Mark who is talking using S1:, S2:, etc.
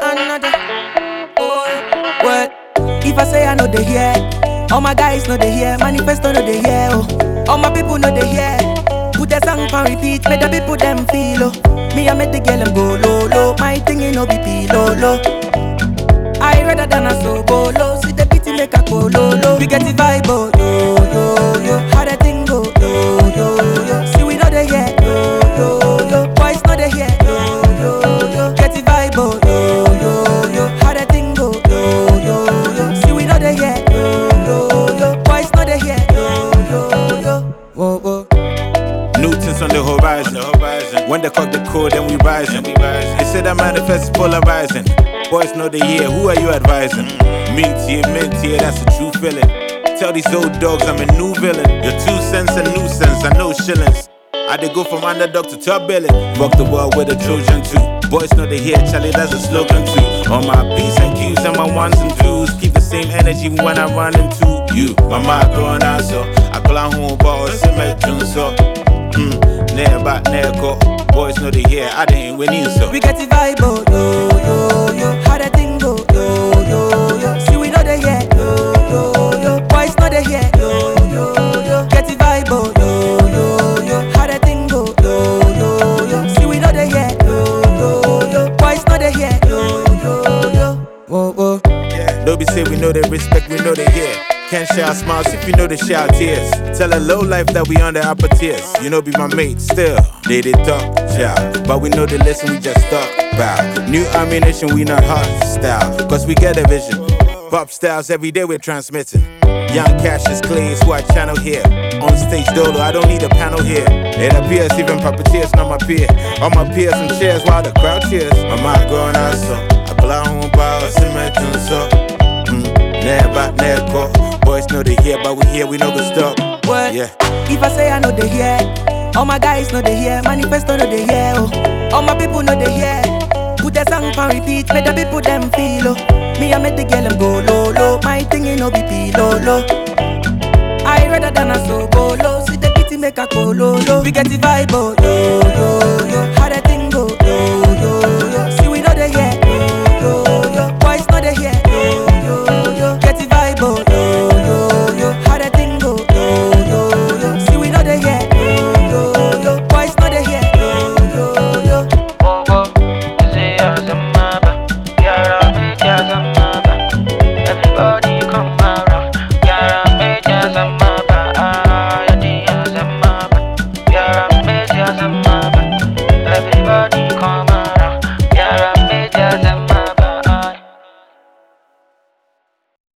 S1: another. Oh, what? If I say I know they hear, all my guys know they hear. Manifesto know they hear. Oh, all my people know they hear. Put the song on repeat, make the people them feel. Oh, me I make the girl them go low low. My thing you know be low low. I rather than a so go low. See the beat make a go low low. We get the vibe oh yo yo yo. How the thing go yo yo yo. See we know they hear yo yo yo. Boys know they hear yo yo yo. Get the vibe oh yo yo yo. How the thing go yo yo yo. See we know they hear yo yo yo. Boys know they hear yo yo yo. Whoa whoa.
S2: Newton's on the horizon. When they cock the code, then we rising. They say that manifest is polarizing. Boys know the year, who are you advising? Minty, that's a true feeling. Tell these old dogs I'm a new villain. Your 2 cents a nuisance, I know shillings. I did go from underdog to top billing. Rock the world with a Trojan too. Boys know the year, Charlie, that's a slogan too. On my P's and Q's and my 1s and 2s. Keep the same energy when I run into you. My mind going out so I call on home balls, I met June so. Never back, never go. Boys know the year, I didn't win you so.
S1: We get the vibe, oh, yo, yo, yo. How the thing go, yo, yo, yo. See, we know the year, yo, yo, yo. Boys know the year, yo, yo, yo. Get the vibe, oh, yo, yo, yo. How the thing go, yo, yo, yo. See, we know the year, yo, yo, yo. Boys know the year, yo, yo, yo. Whoa, whoa.
S2: Yeah. Don't be say we know the respect, we know the year. Can't share smiles if you know the shout tears. Tell a low life that we on the upper tiers. You know be my mate still. They talk, shout. But we know the lesson, we just talk about. New ammunition, we not hostile. Cause we get a vision. Pop styles every day we're transmitting. Young Cassius Clay is who I channel here. On stage dolo, I don't need a panel here. It appears even puppeteers not my peer. All my peers and chairs while the crowd cheers. My mind going out so I pull out home power, cement so. Never, never go. Boys know they hear, but we here, we know the stop.
S1: What?
S2: Yeah.
S1: If I say I know they hear, all my guys know they hear. Manifesto know they hear. Oh, all my people know they hear. Put the song on repeat, make the people them feel. Oh, me I make the girl them go low low. My thing you know be low low. I rather than a so go low. See the kitty make a go low low. We get the vibe oh yo yo yo. How the thing